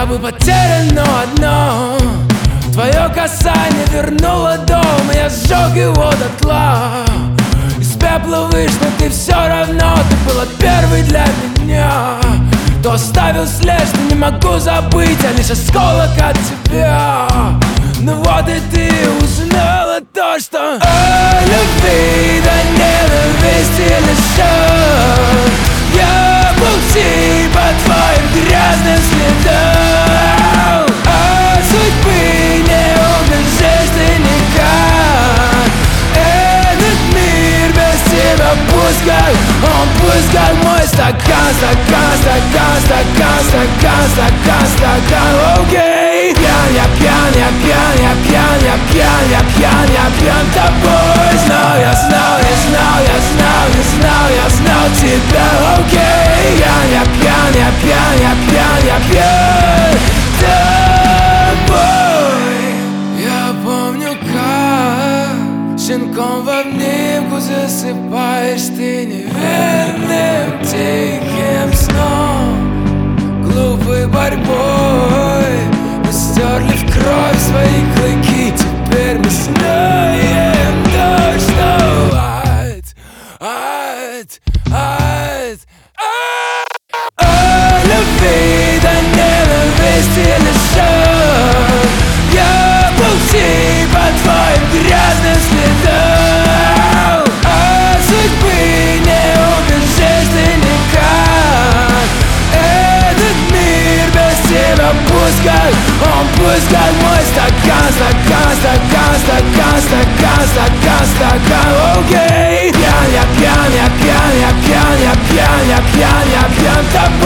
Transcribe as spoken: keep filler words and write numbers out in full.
Я бы потерян, но одно твое касание вернуло дом. Я сжег его дотла. Из пепла вышла ты все равно. Ты была первой для меня. Кто оставил след, что не могу забыть, а лишь осколок от тебя. Ну вот и ты узнала то, что о любви до ненависти лишен. Я был типа твоим грязным следом. От судьбы не убежишь ты никак. Этот мир без тебя пусть как, он пусть как мой стакан, стакан, стакан, стакан, стакан, стакан, стакан, окей. Пьян, я пьян, я пьян, я пьян, я пьян, я пьян, я пьян тобой. Знал, я знал, я знал, я знал, я знал, я знал тебя, окей. Пьян, я пьян, я пьян, я пьян, я пьян тобой. Я помню, как щенком в обнимку засыпаешь ты неверным тихим сном. Глупой борьбой мы стерли в кровь свои клыки. Теперь мы знаем то, что ад, ад, ад, ад. О любви до ненависти лишен. Я был типа твоим грязным следом. От судьбы не убежишь ты никак. Этот мир без тебя пусть как, он пусть как мой стакан, стакан, стакан, стакан, стакан, стакан, стакан, окей. Пьян, я пьян, я пьян, я пьян, я пьян, я пьян, я пьян тобой.